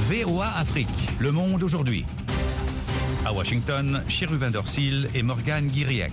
VOA Afrique, le monde aujourd'hui. À Washington, Chérubin Dorsil et Morgane Guiriec.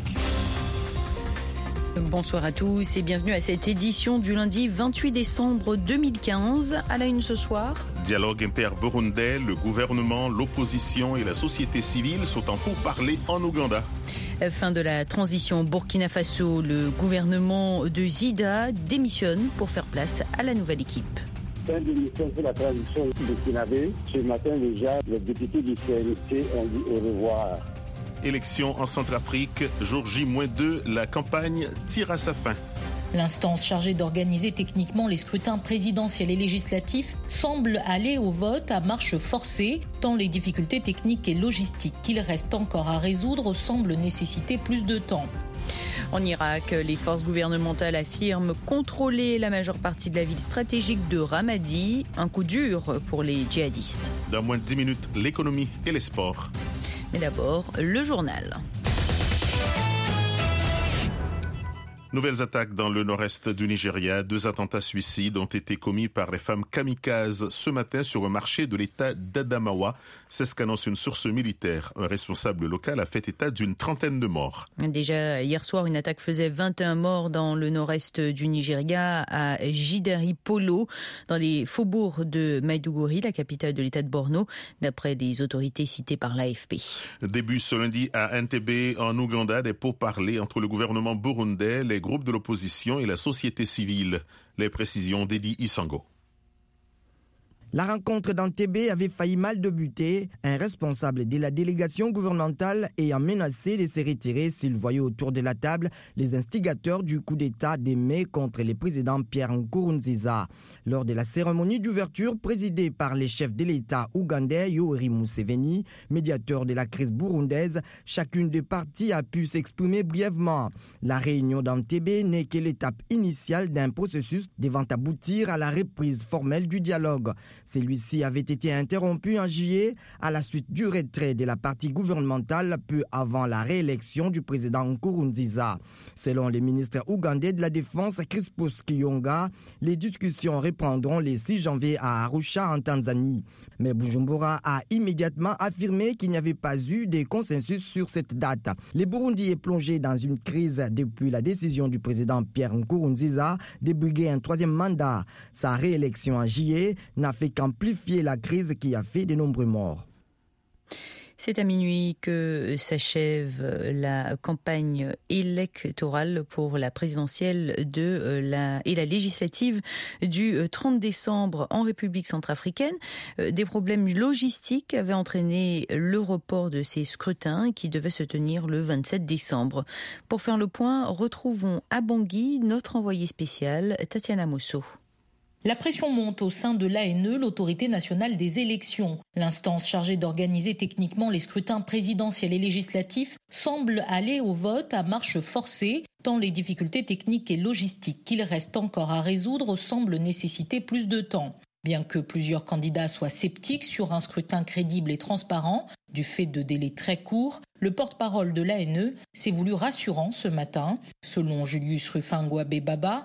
Bonsoir à tous et bienvenue à cette édition du lundi 28 décembre 2015. À la une ce soir. Dialogue inter-burundais, le gouvernement, l'opposition et la société civile sont en pourparlers en Ouganda. Fin de la transition au Burkina Faso, le gouvernement de Zida démissionne pour faire place à la nouvelle équipe. Fin de mission pour la transition burkinabé. Ce matin déjà, les députés du CNT ont dit au revoir. Élection en Centrafrique, jour J-2, la campagne tire à sa fin. L'instance chargée d'organiser techniquement les scrutins présidentiels et législatifs semble aller au vote à marche forcée, tant les difficultés techniques et logistiques qu'il reste encore à résoudre semblent nécessiter plus de temps. En Irak, les forces gouvernementales affirment contrôler la majeure partie de la ville stratégique de Ramadi. Un coup dur pour les djihadistes. Dans moins de 10 minutes, l'économie et les sports. Mais d'abord, le journal. Nouvelles attaques dans le nord-est du Nigeria. 2 attentats suicides ont été commis par les femmes kamikazes ce matin sur un marché de l'état d'Adamawa. C'est ce qu'annonce une source militaire. Un responsable local a fait état d'une trentaine de morts. Déjà hier soir, une attaque faisait 21 morts dans le nord-est du Nigeria, à Jidari Polo, dans les faubourgs de Maiduguri, la capitale de l'état de Borno, d'après des autorités citées par l'AFP. Début ce lundi à Entebbe, en Ouganda, des pourparlers entre le gouvernement burundais, les groupes de l'opposition et la société civile. Les précisions d'Edi Isango. La rencontre d'Entebbe avait failli mal débuter, un responsable de la délégation gouvernementale ayant menacé de se retirer s'il voyait autour de la table les instigateurs du coup d'État de mai contre le président Pierre Nkurunziza. Lors de la cérémonie d'ouverture présidée par les chefs de l'État ougandais Yoweri Museveni, médiateur de la crise burundaise, chacune des parties a pu s'exprimer brièvement. La réunion d'Entebbe n'est que l'étape initiale d'un processus devant aboutir à la reprise formelle du dialogue. Celui-ci avait été interrompu en juillet à la suite du retrait de la partie gouvernementale peu avant la réélection du président Nkurunziza. Selon le ministre ougandais de la Défense Crispus Kiyonga, les discussions reprendront le 6 janvier à Arusha en Tanzanie. Mais Bujumbura a immédiatement affirmé qu'il n'y avait pas eu de consensus sur cette date. Le Burundi est plongé dans une crise depuis la décision du président Pierre Nkurunziza de briguer un 3e mandat. Sa réélection en juillet n'a fait qu'amplifier la crise qui a fait de nombreux morts. C'est à minuit que s'achève la campagne électorale pour la présidentielle et la législative du 30 décembre en République centrafricaine. Des problèmes logistiques avaient entraîné le report de ces scrutins qui devaient se tenir le 27 décembre. Pour faire le point, retrouvons à Bangui notre envoyée spéciale Tatiana Mosso. La pression monte au sein de l'ANE, l'autorité nationale des élections. L'instance chargée d'organiser techniquement les scrutins présidentiels et législatifs semble aller au vote à marche forcée, tant les difficultés techniques et logistiques qu'il reste encore à résoudre semblent nécessiter plus de temps. Bien que plusieurs candidats soient sceptiques sur un scrutin crédible et transparent, du fait de délais très courts, le porte-parole de l'ANE s'est voulu rassurant ce matin. Selon Julius Rufingwa-Bebaba,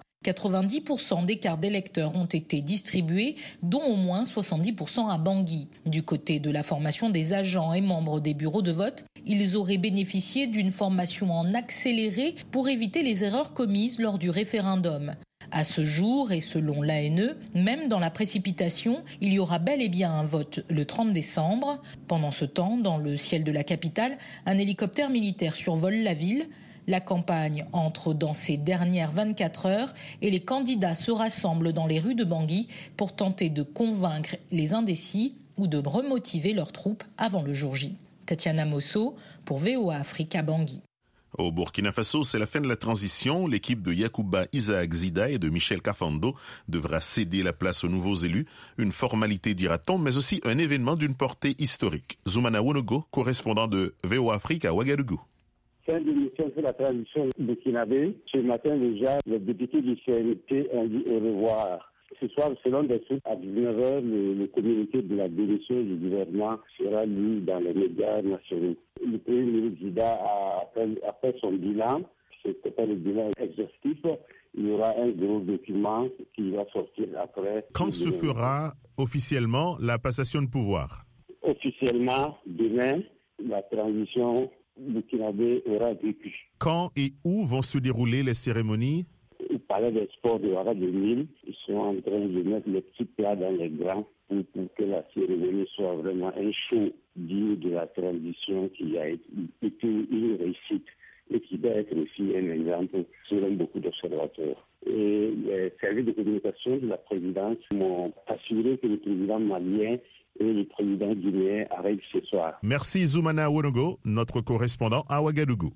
90% des cartes d'électeurs ont été distribuées, dont au moins 70% à Bangui. Du côté de la formation des agents et membres des bureaux de vote, ils auraient bénéficié d'une formation en accéléré pour éviter les erreurs commises lors du référendum. À ce jour, et selon l'ANE, même dans la précipitation, il y aura bel et bien un vote le 30 décembre. Pendant ce temps, dans le ciel de la capitale, un hélicoptère militaire survole la ville. La campagne entre dans ses dernières 24 heures et les candidats se rassemblent dans les rues de Bangui pour tenter de convaincre les indécis ou de remotiver leurs troupes avant le jour J. Tatiana Mosso pour VOA Afrique à Bangui. Au Burkina Faso, c'est la fin de la transition. L'équipe de Yacouba Isaac Zida et de Michel Kafando devra céder la place aux nouveaux élus. Une formalité, dira-t-on, mais aussi un événement d'une portée historique. Zoumana Wonogo, correspondant de VOA Afrique à Ouagadougou. Fin de mission sur la transition burkinabé. Ce matin déjà, les députés du CNT ont dit au revoir. Ce soir, selon des sources, à 19h, le communiqué de la démission du gouvernement sera lu dans les médias nationaux. Le Premier ministre Zida a fait son bilan. C'était pas le bilan exhaustif. il y aura un gros document qui va sortir après. Quand se fera officiellement la passation de pouvoir? Officiellement, demain, la transition burkinabé aura vécu. Quand et où vont se dérouler les cérémonies? Au palais des sports de Ouara 2000, ils sont en train de mettre les petits plats dans les grands pour que la cérémonie soit vraiment un show digne de la transition qui a été une réussite et qui doit être aussi un exemple selon beaucoup d'observateurs. Et les services de communication de la présidence m'ont assuré que le président malien et le président guinéen arrivent ce soir. Merci Zoumana Wonogo, notre correspondant à Ouagadougou.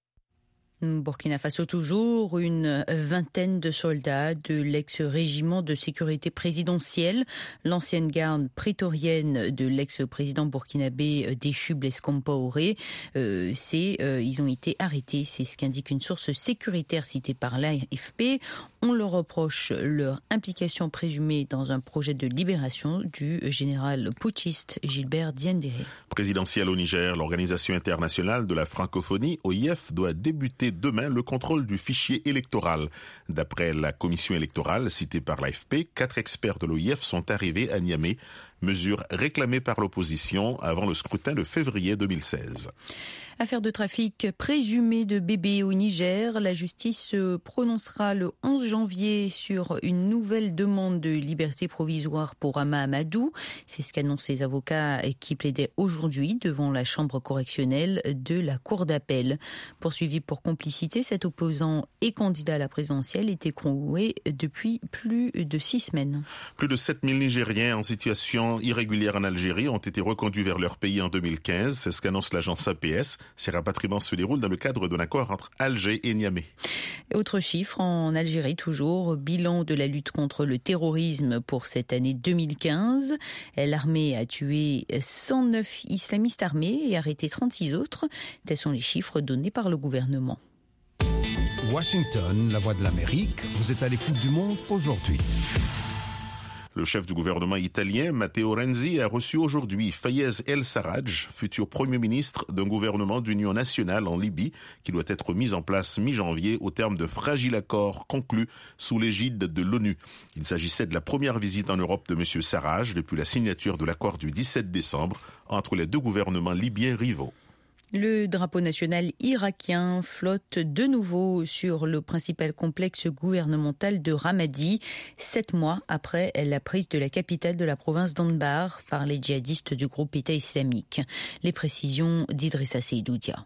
Burkina Faso toujours, une vingtaine de soldats de l'ex-régiment de sécurité présidentielle, l'ancienne garde prétorienne de l'ex-président burkinabé déchu Blaise Compaoré. Ils ont été arrêtés, c'est ce qu'indique une source sécuritaire citée par l'AFP. On leur reproche leur implication présumée dans un projet de libération du général putschiste Gilbert Diendéré. Présidentielle au Niger, l'Organisation internationale de la francophonie, OIF, doit débuter demain le contrôle du fichier électoral. D'après la commission électorale citée par l'AFP, 4 experts de l'OIF sont arrivés à Niamey, mesure réclamée par l'opposition avant le scrutin de février 2016. Affaire de trafic présumé de bébés au Niger. La justice se prononcera le 11 janvier sur une nouvelle demande de liberté provisoire pour Ama Amadou. C'est ce qu'annoncent les avocats qui plaidaient aujourd'hui devant la chambre correctionnelle de la cour d'appel. Poursuivi pour complicité, cet opposant et candidat à la présidentielle est écroué depuis plus de 6 semaines. Plus de 7000 Nigériens en situation irrégulière en Algérie ont été reconduits vers leur pays en 2015. C'est ce qu'annonce l'agence APS. Ces rapatriements se déroulent dans le cadre d'un accord entre Alger et Niamey. Autre chiffre, en Algérie toujours, bilan de la lutte contre le terrorisme pour cette année 2015. L'armée a tué 109 islamistes armés et arrêté 36 autres. Tels sont les chiffres donnés par le gouvernement. Washington, la voix de l'Amérique, vous êtes à l'écoute du monde aujourd'hui. Le chef du gouvernement italien, Matteo Renzi, a reçu aujourd'hui Fayez El-Sarraj, futur Premier ministre d'un gouvernement d'union nationale en Libye, qui doit être mis en place mi-janvier au terme de fragiles accords conclus sous l'égide de l'ONU. Il s'agissait de la première visite en Europe de M. Sarraj depuis la signature de l'accord du 17 décembre entre les deux gouvernements libyens rivaux. Le drapeau national irakien flotte de nouveau sur le principal complexe gouvernemental de Ramadi, 7 mois après la prise de la capitale de la province d'Anbar par les djihadistes du groupe État islamique. Les précisions d'Idrissa Seydoudia.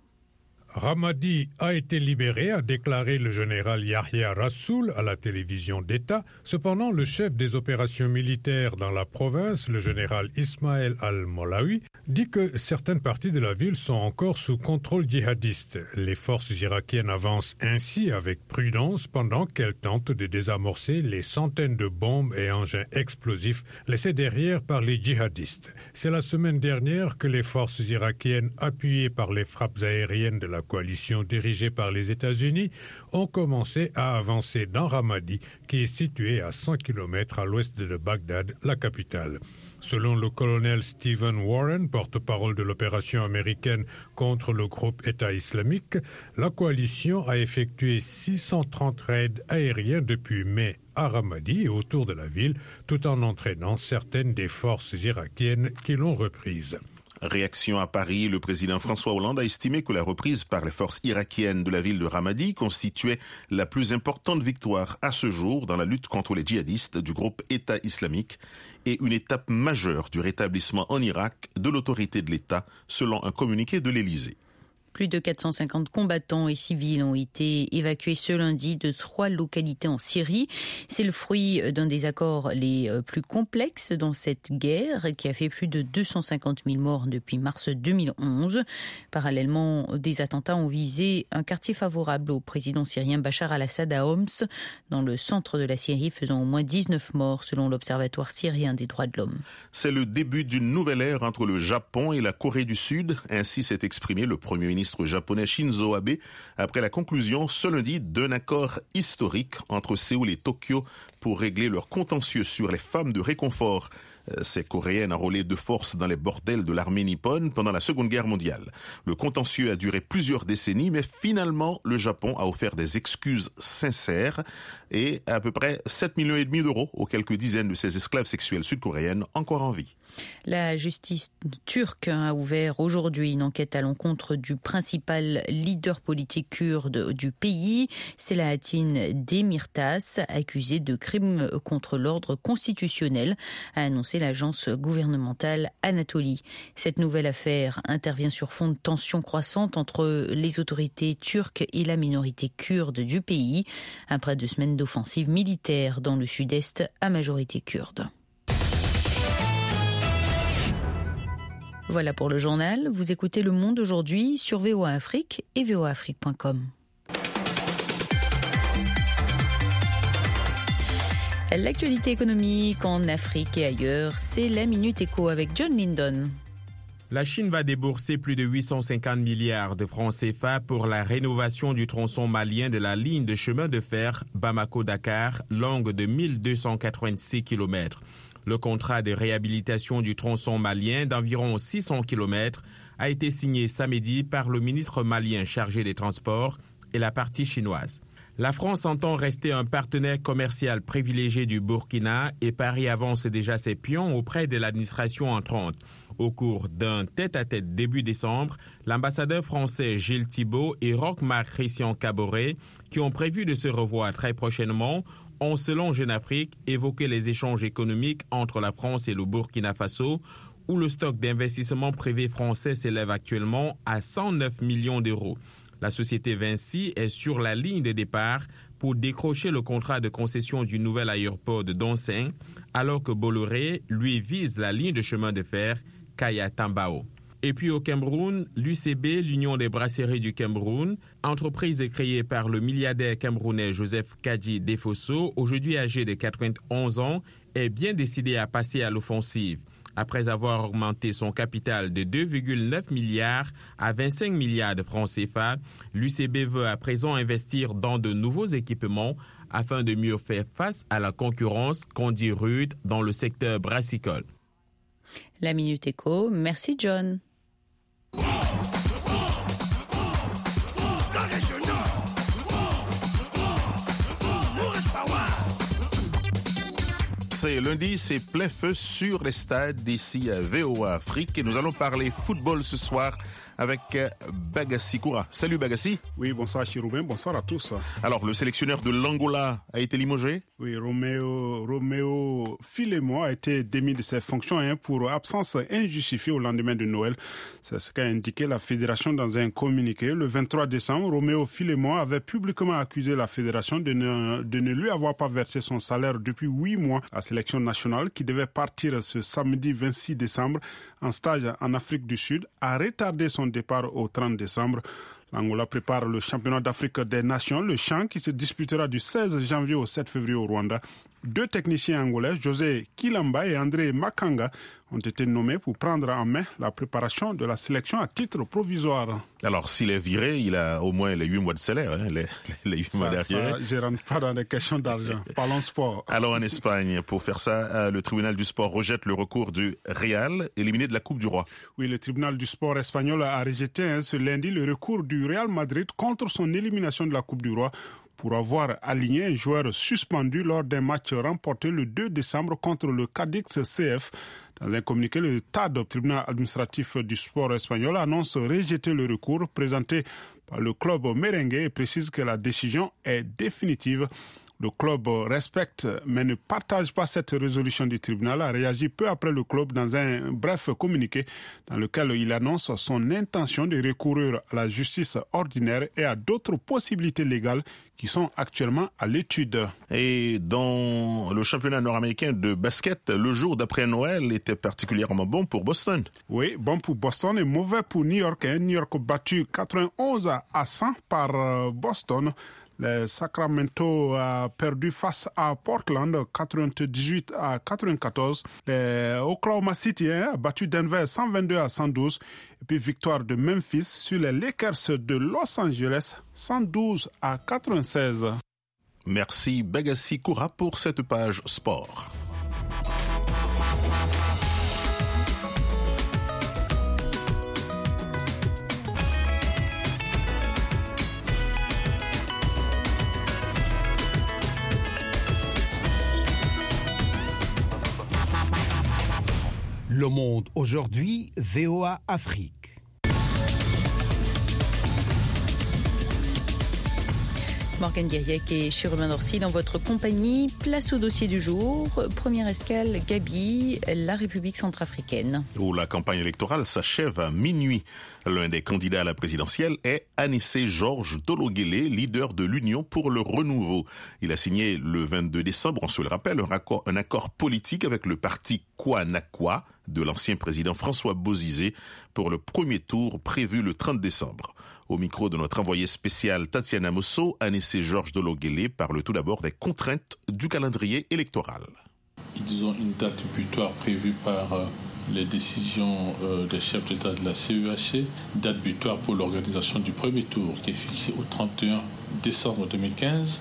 Ramadi a été libéré, a déclaré le général Yahya Rassoul à la télévision d'État. Cependant, le chef des opérations militaires dans la province, le général Ismaël al-Molawi, dit que certaines parties de la ville sont encore sous contrôle djihadiste. Les forces irakiennes avancent ainsi avec prudence pendant qu'elles tentent de désamorcer les centaines de bombes et engins explosifs laissés derrière par les djihadistes. C'est la semaine dernière que les forces irakiennes, appuyées par les frappes aériennes de la coalition dirigée par les États-Unis, ont commencé à avancer dans Ramadi, qui est situé à 100 km à l'ouest de Bagdad, la capitale. Selon le colonel Stephen Warren, porte-parole de l'opération américaine contre le groupe État islamique, la coalition a effectué 630 raids aériens depuis mai à Ramadi et autour de la ville, tout en entraînant certaines des forces irakiennes qui l'ont reprise. Réaction à Paris, le président François Hollande a estimé que la reprise par les forces irakiennes de la ville de Ramadi constituait la plus importante victoire à ce jour dans la lutte contre les djihadistes du groupe État islamique et une étape majeure du rétablissement en Irak de l'autorité de l'État, selon un communiqué de l'Élysée. Plus de 450 combattants et civils ont été évacués ce lundi de 3 localités en Syrie. C'est le fruit d'un des accords les plus complexes dans cette guerre qui a fait plus de 250 000 morts depuis mars 2011. Parallèlement, des attentats ont visé un quartier favorable au président syrien Bachar al-Assad à Homs, dans le centre de la Syrie, faisant au moins 19 morts selon l'Observatoire syrien des droits de l'homme. C'est le début d'une nouvelle ère entre le Japon et la Corée du Sud. Ainsi s'est exprimé le Premier ministre japonais Shinzo Abe après la conclusion ce lundi d'un accord historique entre Séoul et Tokyo pour régler leur contentieux sur les femmes de réconfort. ces Coréennes enrôlées de force dans les bordels de l'armée nippone pendant la Seconde Guerre mondiale. Le contentieux a duré plusieurs décennies, mais finalement, le Japon a offert des excuses sincères et à peu près 7,5 millions d'euros aux quelques dizaines de ces esclaves sexuelles sud-coréennes encore en vie. La justice turque a ouvert aujourd'hui une enquête à l'encontre du principal leader politique kurde du pays, Selahattin Demirtas, accusé de crimes contre l'ordre constitutionnel, a annoncé l'agence gouvernementale Anatolie. Cette nouvelle affaire intervient sur fond de tensions croissantes entre les autorités turques et la minorité kurde du pays, après 2 semaines d'offensives militaires dans le sud-est à majorité kurde. Voilà pour le journal. Vous écoutez Le Monde aujourd'hui sur VOA Afrique et voaafrique.com. L'actualité économique en Afrique et ailleurs, c'est la Minute Éco avec John Lindon. La Chine va débourser plus de 850 milliards de francs CFA pour la rénovation du tronçon malien de la ligne de chemin de fer Bamako-Dakar, longue de 1286 km. Le contrat de réhabilitation du tronçon malien d'environ 600 km a été signé samedi par le ministre malien chargé des Transports et la partie chinoise. La France entend rester un partenaire commercial privilégié du Burkina et Paris avance déjà ses pions auprès de l'administration entrante. Au cours d'un tête-à-tête début décembre, l'ambassadeur français Gilles Thibault et Roch-Marc Christian Caboret, qui ont prévu de se revoir très prochainement, ont, selon Jeune Afrique, évoqué les échanges économiques entre la France et le Burkina Faso, où le stock d'investissement privé français s'élève actuellement à 109 millions d'euros. La société Vinci est sur la ligne de départ pour décrocher le contrat de concession du nouvel aéroport de Donseng, alors que Bolloré, lui, vise la ligne de chemin de fer Kaya-Tambao. Et puis au Cameroun, l'UCB, l'Union des brasseries du Cameroun, entreprise créée par le milliardaire camerounais Joseph Kadji Defosso, aujourd'hui âgé de 91 ans, est bien décidé à passer à l'offensive. Après avoir augmenté son capital de 2,9 milliards à 25 milliards de francs CFA, l'UCB veut à présent investir dans de nouveaux équipements afin de mieux faire face à la concurrence qu'on dit rude dans le secteur brassicole. La Minute Éco, merci John. C'est lundi, c'est plein feu sur les stades d'ici à VOA Afrique et nous allons parler football ce soir avec Bagassi Koura. Salut Bagassi. Oui, bonsoir Chiroubin, bonsoir à tous. Alors, le sélectionneur de l'Angola a été limogé? Oui, Roméo Filemo a été démis de ses fonctions pour absence injustifiée au lendemain de Noël. C'est ce qu'a indiqué la fédération dans un communiqué. Le 23 décembre, Roméo Filemo avait publiquement accusé la fédération de ne lui avoir pas versé son salaire depuis 8 mois. La sélection nationale, qui devait partir ce samedi 26 décembre en stage en Afrique du Sud, a retardé son départ au 30 décembre. L'Angola prépare le championnat d'Afrique des Nations, le CHAN, qui se disputera du 16 janvier au 7 février au Rwanda. 2 techniciens angolais, José Kilamba et André Makanga, ont été nommés pour prendre en main la préparation de la sélection à titre provisoire. Alors, s'il est viré, il a au moins les 8 mois de salaire, les 8 mois derrière. Je ne rentre pas dans des questions d'argent. Parlons sport. Alors, en Espagne, pour faire ça, le tribunal du sport rejette le recours du Real, éliminé de la Coupe du Roi. Oui, le tribunal du sport espagnol a rejeté ce lundi le recours du Real Madrid contre son élimination de la Coupe du Roi, pour avoir aligné un joueur suspendu lors d'un match remporté le 2 décembre contre le Cadix CF. Dans un communiqué, le TAD, tribunal administratif du sport espagnol, annonce rejeter le recours présenté par le club merengue et précise que la décision est définitive. Le club respecte mais ne partage pas cette résolution du tribunal, a réagi peu après le club dans un bref communiqué dans lequel il annonce son intention de recourir à la justice ordinaire et à d'autres possibilités légales qui sont actuellement à l'étude. Et dans le championnat nord-américain de basket, le jour d'après Noël était particulièrement bon pour Boston. Oui, bon pour Boston et mauvais pour New York. New York battu 91 à 100 par Boston. Le Sacramento a perdu face à Portland 98 à 94. Le Oklahoma City a battu Denver 122 à 112. Et puis victoire de Memphis sur les Lakers de Los Angeles 112 à 96. Merci Bagassi Koura pour cette page sport. Le Monde aujourd'hui, VOA Afrique. Morgane Guiriec et Chérubin Dorcy dans votre compagnie. Place au dossier du jour. Première escale, Gabi, la République centrafricaine. Où la campagne électorale s'achève à minuit. L'un des candidats à la présidentielle est Anissé Georges Dologuélé, leader de l'Union pour le renouveau. Il a signé le 22 décembre, on se le rappelle, un accord politique avec le parti Kwanakwa de l'ancien président François Bozizé pour le premier tour prévu le 30 décembre. Au micro de notre envoyé spécial Tatiana Mosso, Anissé Georges Dologuélé parle tout d'abord des contraintes du calendrier électoral. Ils ont une date butoir prévue par les décisions des chefs d'État de la CEAC, date butoir pour l'organisation du premier tour qui est fixée au 31 décembre 2015.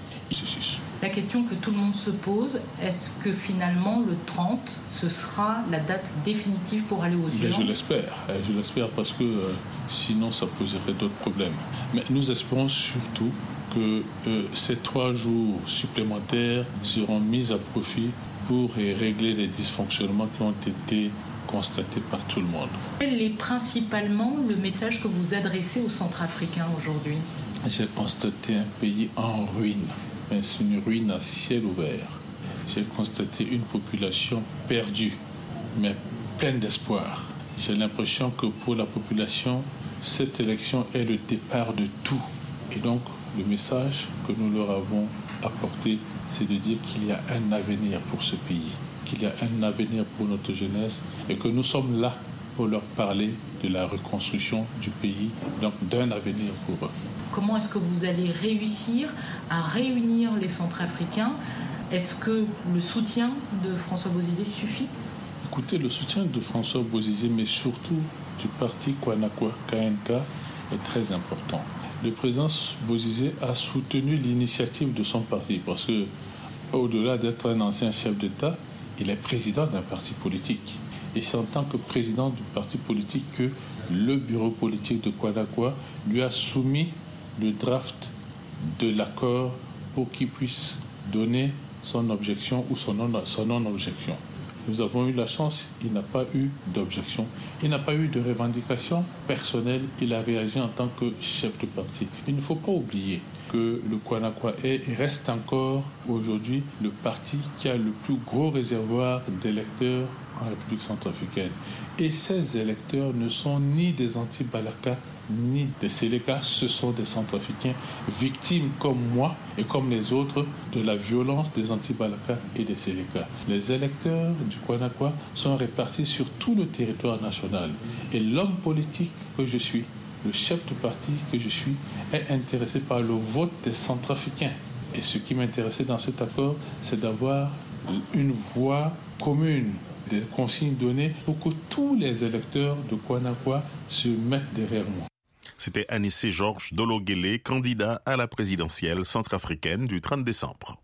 La question que tout le monde se pose, est-ce que finalement le 30, ce sera la date définitive pour aller aux urnes ? Je l'espère parce que sinon ça poserait d'autres problèmes. Mais nous espérons surtout que ces 3 jours supplémentaires seront mis à profit pour régler les dysfonctionnements qui ont été constatés par tout le monde. Quel est principalement le message que vous adressez aux Centrafricains aujourd'hui ? J'ai constaté un pays en ruine. Mais c'est une ruine à ciel ouvert. J'ai constaté une population perdue, mais pleine d'espoir. J'ai l'impression que pour la population, cette élection est le départ de tout. Et donc, le message que nous leur avons apporté, c'est de dire qu'il y a un avenir pour ce pays, qu'il y a un avenir pour notre jeunesse et que nous sommes là pour leur parler de la reconstruction du pays, donc d'un avenir pour eux. Comment est-ce que vous allez réussir à réunir les Centrafricains ? Est-ce que le soutien de François Bozizé suffit ? Écoutez, le soutien de François Bozizé, mais surtout du parti Kwanakwa, KNK, est très important. Le président Bozizé a soutenu l'initiative de son parti parce que, au-delà d'être un ancien chef d'État, il est président d'un parti politique. Et c'est en tant que président du parti politique que le bureau politique de Kwanakwa lui a soumis le draft de l'accord pour qu'il puisse donner son objection ou son non-objection. Nous avons eu la chance, il n'a pas eu d'objection, il n'a pas eu de revendication personnelle, il a réagi en tant que chef de parti. Il ne faut pas oublier que le Kwanakwa reste encore aujourd'hui le parti qui a le plus gros réservoir d'électeurs en République centrafricaine. Et ces électeurs ne sont ni des anti-Balaka ni des Séléka, ce sont des Centrafricains victimes comme moi et comme les autres de la violence des anti-Balaka et des Séléka. Les électeurs du Kwanakwa sont répartis sur tout le territoire national et l'homme politique que je suis, le chef de parti que je suis, est intéressé par le vote des Centrafricains. Et ce qui m'intéressait dans cet accord, c'est d'avoir une voix commune, des consignes données pour que tous les électeurs de Kwanakwa se mettent derrière moi. C'était Anissé Georges Dologuélé, candidat à la présidentielle centrafricaine du 30 décembre.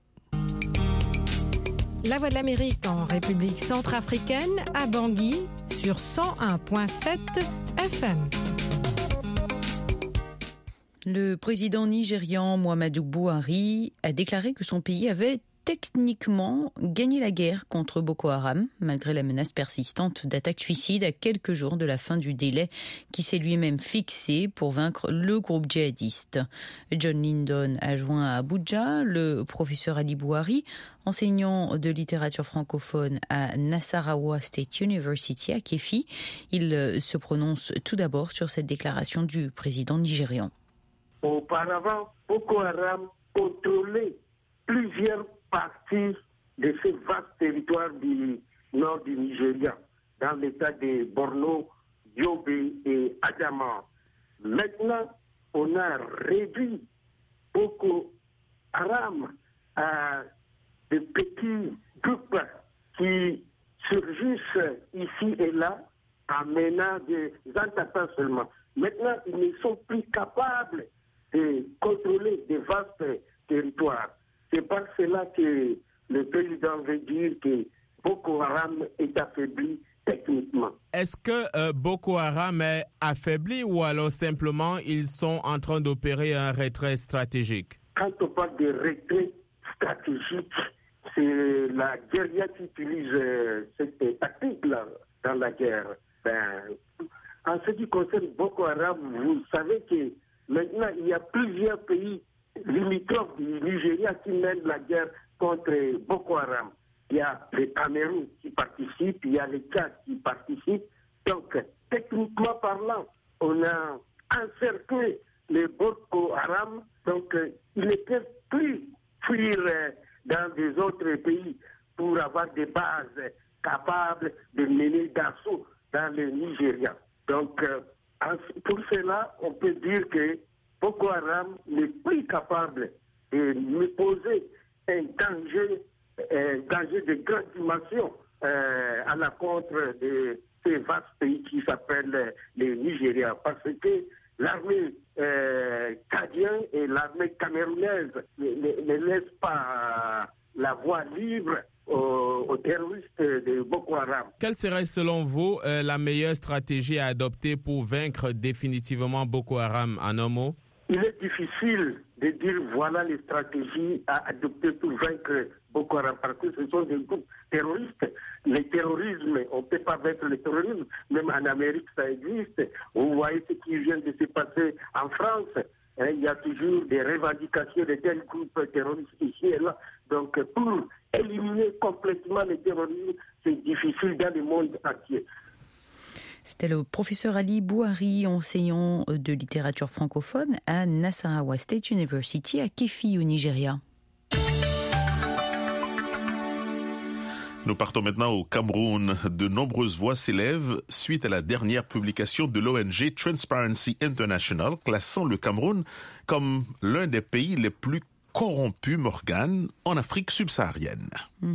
La Voix de l'Amérique en République centrafricaine à Bangui sur 101.7 FM. Le président nigérian Muhammadu Buhari a déclaré que son pays avait techniquement gagné la guerre contre Boko Haram, malgré la menace persistante d'attaques suicides à quelques jours de la fin du délai qui s'est lui-même fixé pour vaincre le groupe djihadiste. John Lindon a joint à Abuja le professeur Ali Buhari, enseignant de littérature francophone à Nasarawa State University à Kéfi. Il se prononce tout d'abord sur cette déclaration du président nigérian. Auparavant, Boko Haram contrôlait plusieurs parties de ce vaste territoire du nord du Nigeria, dans l'état de Borno, Yobe et Adama. Maintenant, on a réduit Boko Haram à de petits groupes qui surgissent ici et là en menant des attaques seulement. Maintenant, ils ne sont plus capables de contrôler des vastes territoires. C'est par cela que le président veut dire que Boko Haram est affaibli techniquement. Est-ce que Boko Haram est affaibli ou alors simplement ils sont en train d'opérer un retrait stratégique? Quand on parle de retrait stratégique, c'est la guérilla qui utilise cette tactique-là. dans la guerre. En ce qui concerne Boko Haram, vous savez que maintenant il y a plusieurs pays limitrophes du Nigeria qui mènent la guerre contre Boko Haram. Il y a le Cameroun qui participe, il y a le Tchad qui participe. Donc, techniquement parlant, on a encerclé les Boko Haram. Donc, ils ne peuvent plus fuir dans des autres pays pour avoir des bases capables de mener d'assaut dans le Nigeria. Donc, pour cela, on peut dire que Boko Haram n'est plus capable de nous poser un danger de grande dimension à la contre de ces vastes pays qui s'appellent le Nigeria. Parce que l'armée tchadienne et l'armée camerounaise ne laissent pas la voie libre aux terroristes de Boko Haram. Quelle serait selon vous la meilleure stratégie à adopter pour vaincre définitivement Boko Haram en un mot? Il est difficile de dire voilà les stratégies à adopter pour vaincre Boko Haram parce que ce sont des groupes terroristes. Le terrorisme, on ne peut pas vaincre le terrorisme, même en Amérique ça existe. Vous voyez ce qui vient de se passer en France. Il y a toujours des revendications de tels groupes terroristes ici et là. Donc pour éliminer complètement le terrorisme, c'est difficile dans le monde entier. C'était le professeur Ali Bouhari, enseignant de littérature francophone à Nasarawa State University à Kefi au Nigeria. Nous partons maintenant au Cameroun. De nombreuses voix s'élèvent suite à la dernière publication de l'ONG Transparency International, classant le Cameroun comme l'un des pays les plus corrompus, Morgane, en Afrique subsaharienne.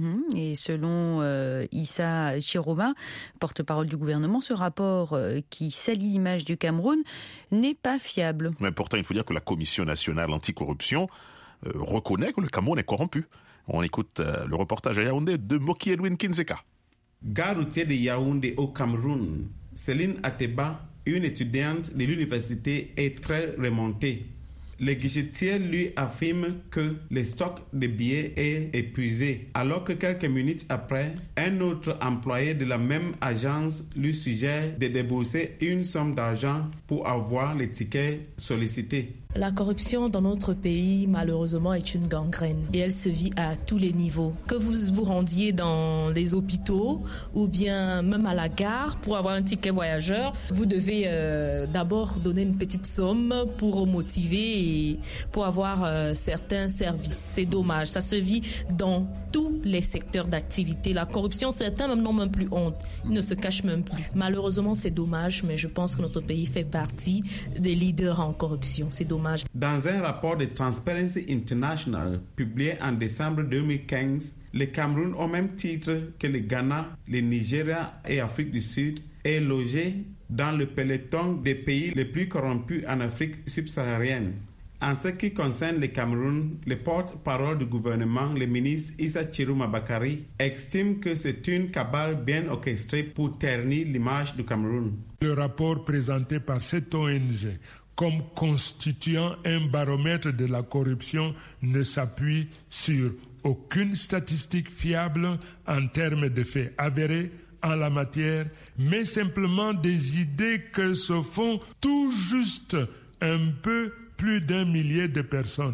Et selon Issa Chiroma, porte-parole du gouvernement, ce rapport qui salit l'image du Cameroun n'est pas fiable. Mais pourtant, il faut dire que la Commission nationale anticorruption reconnaît que le Cameroun est corrompu. On écoute le reportage à Yaoundé de Moki Edwin Kinzeka. Gare routière de Yaoundé au Cameroun, Céline Ateba, une étudiante de l'université, est très remontée. Le guichetier lui affirme que le stock de billets est épuisé, alors que quelques minutes après, un autre employé de la même agence lui suggère de débourser une somme d'argent pour avoir les tickets sollicités. La corruption dans notre pays, malheureusement, est une gangrène et elle se vit à tous les niveaux. Que vous vous rendiez dans les hôpitaux ou bien même à la gare pour avoir un ticket voyageur, vous devez d'abord donner une petite somme pour motiver et pour avoir certains services. C'est dommage, ça se vit dans tous les secteurs d'activité. La corruption, certains même n'ont même plus honte, ils ne se cachent même plus. Malheureusement, c'est dommage, mais je pense que notre pays fait partie des leaders en corruption. C'est dommage. Dans un rapport de Transparency International publié en décembre 2015, le Cameroun, au même titre que le Ghana, le Nigeria et l'Afrique du Sud, est logé dans le peloton des pays les plus corrompus en Afrique subsaharienne. En ce qui concerne le Cameroun, le porte-parole du gouvernement, le ministre Issa Chiroma Bakari, estime que c'est une cabale bien orchestrée pour ternir l'image du Cameroun. Le rapport présenté par cette ONG comme constituant un baromètre de la corruption ne s'appuie sur aucune statistique fiable en termes de faits avérés en la matière, mais simplement des idées que se font tout juste un peu plus d'1 millier de personnes,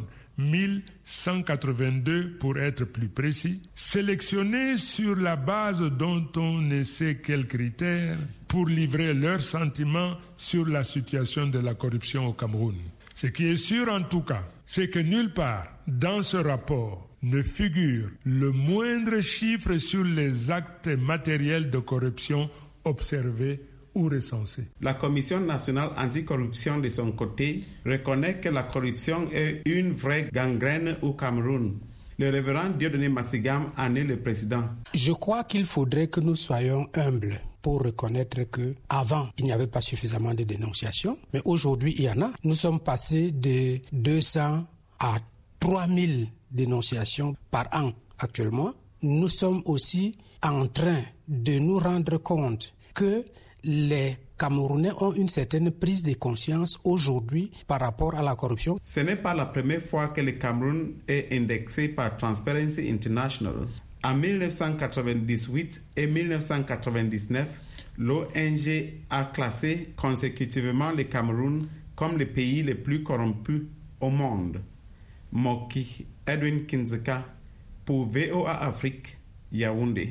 1182 pour être plus précis, sélectionnées sur la base dont on ne sait quels critères pour livrer leurs sentiments sur la situation de la corruption au Cameroun. Ce qui est sûr en tout cas, c'est que nulle part dans ce rapport ne figure le moindre chiffre sur les actes matériels de corruption observés ou recensés. La Commission nationale anticorruption de son côté reconnaît que la corruption est une vraie gangrène au Cameroun. Le révérend Dieudonné Massigam en est le président. Je crois qu'il faudrait que nous soyons humbles pour reconnaître qu'avant, il n'y avait pas suffisamment de dénonciations, mais aujourd'hui, il y en a. Nous sommes passés de 200 à 3000 dénonciations par an actuellement. Nous sommes aussi en train de nous rendre compte que les Camerounais ont une certaine prise de conscience aujourd'hui par rapport à la corruption. Ce n'est pas la première fois que le Cameroun est indexé par Transparency International. En 1998 et 1999, l'ONG a classé consécutivement le Cameroun comme le pays le plus corrompu au monde. Moki Edwin Kinzeka pour VOA Afrique, Yaoundé.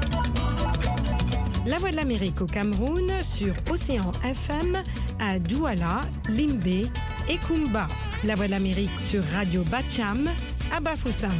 La Voix de l'Amérique au Cameroun sur Océan FM à Douala, Limbé et Kumba. La Voix de l'Amérique sur Radio Bacham à Bafoussam.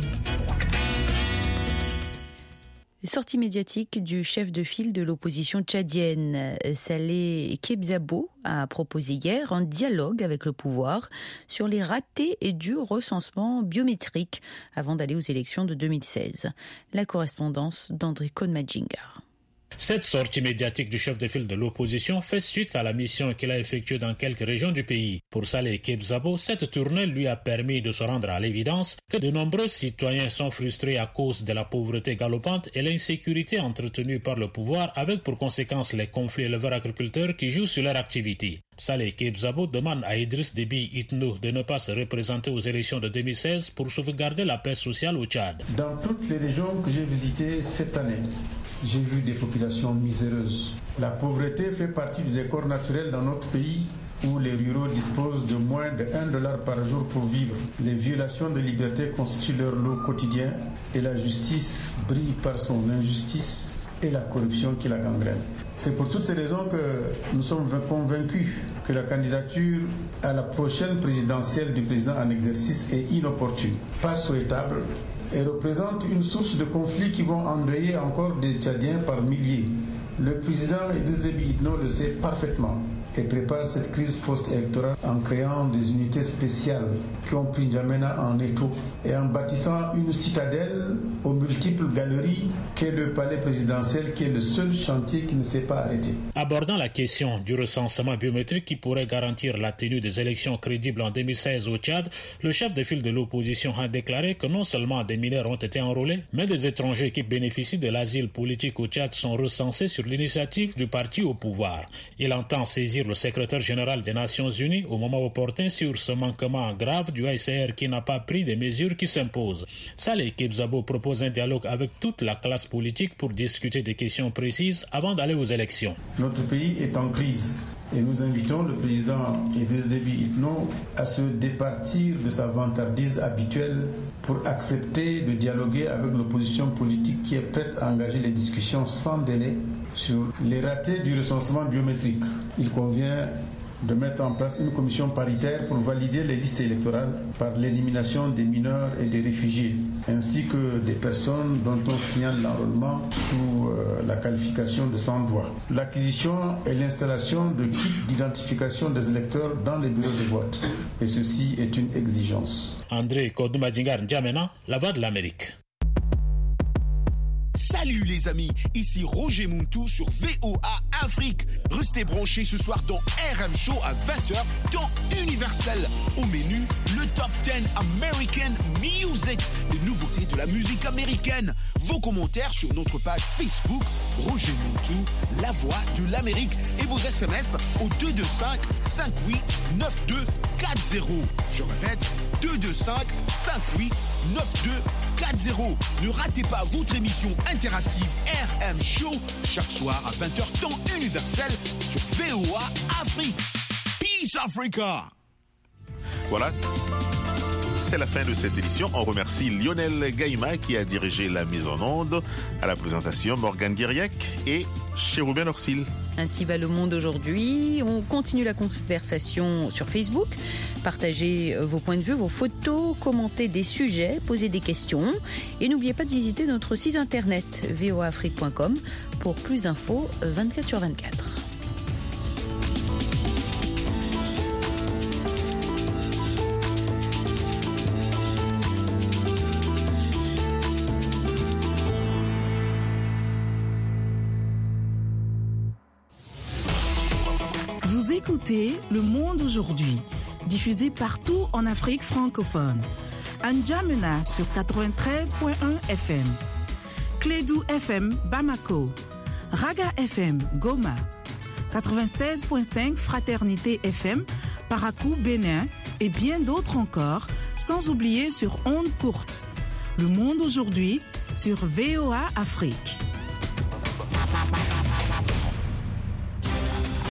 Sortie médiatique du chef de file de l'opposition tchadienne, Saleh Kebzabo, a proposé hier un dialogue avec le pouvoir sur les ratés et du recensement biométrique avant d'aller aux élections de 2016. La correspondance d'André Konmadjinga. Cette sortie médiatique du chef de file de l'opposition fait suite à la mission qu'il a effectuée dans quelques régions du pays. Pour Saleh Kebzabo, cette tournée lui a permis de se rendre à l'évidence que de nombreux citoyens sont frustrés à cause de la pauvreté galopante et l'insécurité entretenue par le pouvoir, avec pour conséquence les conflits éleveurs-agriculteurs qui jouent sur leur activité. Saleh Kebzabo demande à Idriss Déby Itno de ne pas se représenter aux élections de 2016 pour sauvegarder la paix sociale au Tchad. Dans toutes les régions que j'ai visitées cette année, j'ai vu des populations miséreuses. La pauvreté fait partie du décor naturel dans notre pays où les ruraux disposent de moins de $1 par jour pour vivre. Les violations de liberté constituent leur lot quotidien et la justice brille par son injustice et la corruption qui la gangrène. C'est pour toutes ces raisons que nous sommes convaincus que la candidature à la prochaine présidentielle du président en exercice est inopportune, pas souhaitable et représente une source de conflits qui vont endeuiller encore des Tchadiens par milliers. Le président Idriss Déby Itno le sait parfaitement et prépare cette crise post-électorale en créant des unités spéciales qui ont pris N'Djamena en étau et en bâtissant une citadelle aux multiples galeries qu'est le palais présidentiel, qui est le seul chantier qui ne s'est pas arrêté. Abordant la question du recensement biométrique qui pourrait garantir la tenue des élections crédibles en 2016 au Tchad, le chef de file de l'opposition a déclaré que non seulement des mineurs ont été enrôlés, mais des étrangers qui bénéficient de l'asile politique au Tchad sont recensés sur l'initiative du parti au pouvoir. Il entend saisir le secrétaire général des Nations Unies au moment opportun sur ce manquement grave du HCR qui n'a pas pris des mesures qui s'imposent. Saleh Kebzabo propose un dialogue avec toute la classe politique pour discuter des questions précises avant d'aller aux élections. Notre pays est en crise et nous invitons le président Idriss Déby Itno à se départir de sa vantardise habituelle pour accepter de dialoguer avec l'opposition politique qui est prête à engager les discussions sans délai sur les ratés du recensement biométrique. Il convient de mettre en place une commission paritaire pour valider les listes électorales par l'élimination des mineurs et des réfugiés, ainsi que des personnes dont on signale l'enrôlement sous la qualification de sans-droit. L'acquisition et l'installation de kits d'identification des électeurs dans les bureaux de vote. Et ceci est une exigence. André Kodoumadjingar N'Djamena, La Voix de l'Amérique. Salut les amis, ici Roger Muntou sur VOA Afrique. Restez branchés ce soir dans RM Show à 20h, temps universel. Au menu, le Top 10 American Music, les nouveautés de la musique américaine. Vos commentaires sur notre page Facebook, Roger Muntou, La Voix de l'Amérique. Et vos SMS au 225 58 9240. Je répète, 225 58 9240. Ne ratez pas votre émission interactive RM Show chaque soir à 20h temps universel sur VOA Afrique. Peace Africa. Voilà, c'est la fin de cette édition. On remercie Lionel Gaïma qui a dirigé la mise en onde. À la présentation, Morgane Guiriec et Chérubin Orsil. Ainsi va le monde aujourd'hui. On continue la conversation sur Facebook. Partagez vos points de vue, vos photos, commentez des sujets, posez des questions. Et n'oubliez pas de visiter notre site internet voaafrique.com pour plus d'infos 24/24. Vous écoutez Le Monde aujourd'hui, diffusé partout en Afrique francophone. À N'Djamena sur 93.1 FM, Clédou FM Bamako, Raga FM Goma, 96.5 Fraternité FM Parakou Bénin et bien d'autres encore, sans oublier sur ondes courtes. Le Monde aujourd'hui sur VOA Afrique.